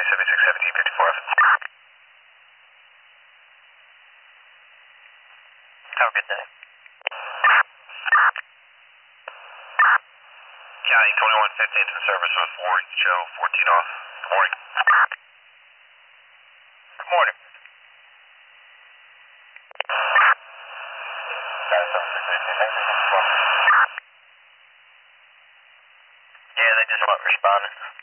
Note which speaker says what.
Speaker 1: 761754. Have a good day. County 2115 in service with Warring Joe, 14 off. Good morning. Good morning. Yeah, they just weren't responding.